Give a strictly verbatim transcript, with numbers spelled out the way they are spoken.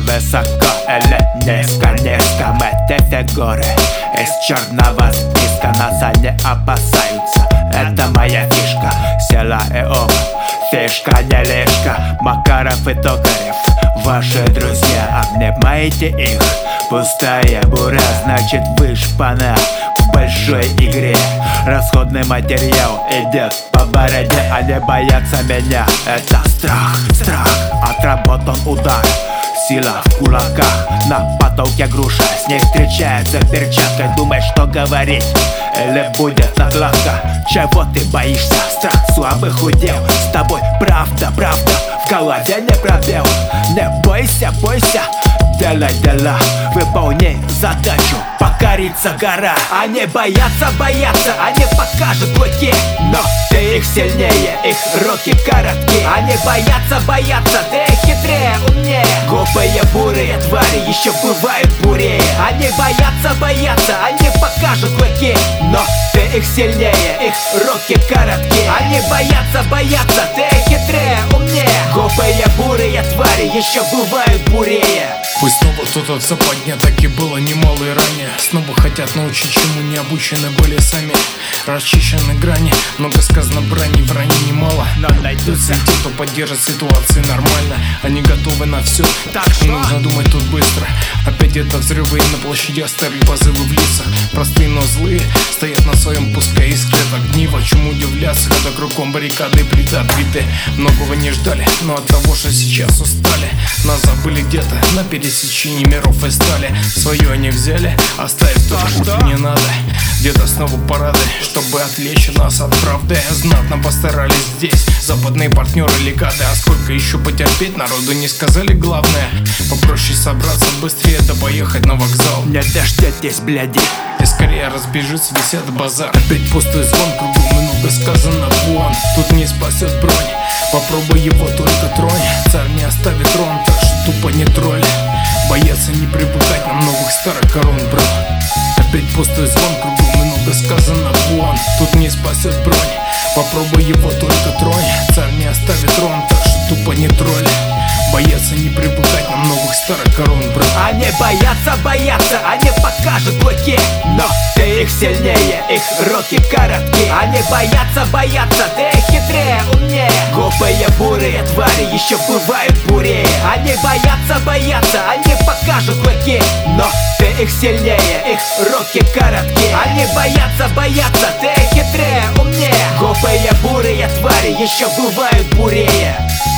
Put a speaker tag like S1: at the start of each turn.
S1: высоко или низко, низко. Мы те фигуры из черного списка, нас они опасаются, это моя фишка. Сила и ум, фишка не лишка. Макаров и Токарев, ваши друзья, обнимайте их. Пустая бура, значит вы шпана в большой игре. Расходный материал идет по бороде, они боятся меня. Это страх, страх, отработан удар. Сила в кулаках, на потолке груша. С ней встречается перчатка. Думаешь, что говорить, или будет отладка? Чего ты боишься? Страх слабых удел. С тобой правда, правда, в голове не пробел. Не бойся, бойся, делай дела, выполняй задачу, покорится гора. Они боятся, боятся, они покажут клыки, но ты их сильнее, их руки короткие. Они боятся, боятся, ты хитрее, умнее. Глупые бурые твари еще бывают бурее. Они боятся, боятся, они покажут клыки, но ты их сильнее, их руки короткие. Они боятся, боятся, ты хитрее, умнее. Глупые бурые твари еще бывают бурее.
S2: Пусть снова кто-то в западне, так и было немало и ранее. Снова хотят научить, чему не обучены были сами. Расчищены грани, много сказано брани, вранья немало.
S1: Но найдутся
S2: те, кто поддержит ситуацию нормально. Они готовы на все,
S1: так что
S2: нужно думать тут быстро. Опять это взрывы на площадях, старые позывы в лицах. Простые, но злые, стоят на своем, пускай искрят огни. Во чем удивляться, когда кругом баррикады и плиты отбиты. Многого не ждали, но от того, что сейчас устали. Нас забыли где-то на пересечении миров и стали. Свое они взяли, оставив то, что не надо. Где-то снова парады, чтобы отвлечь нас от правды. Знатно постарались здесь западные партнеры легаты. А сколько еще потерпеть, народу не сказали главное. Попроще собраться быстрее, да поехать на вокзал.
S1: Не дождетесь, бляди,
S2: и скорее разбежится висят базар. Опять пустой звон, кругом много сказано вон. Тут не спасет бронь, попробуй его только тронь. Царь не оставит трон, так что тупо не тролль. Боятся не привыкать на новых старых корон, бро. Опять пустой звон, кругом много сказано вон. Тут не спасет бронь, попробуй его только тронь. Царь не оставит трон, так что тупо не тролль. Боятся не привыкать на новых старых корон, бро.
S1: Они боятся, боятся, они покажут клыки, но ты их сильнее, их руки короткие. Они боятся, боятся, ты хитрее, умнее. Глупые бурые твари еще бывают бурее. Они боятся, боятся, они покажут клыки, но ты их сильнее, их руки короткие. Они боятся, боятся, ты хитрее, умнее. Глупые бурые твари еще бывают бурее.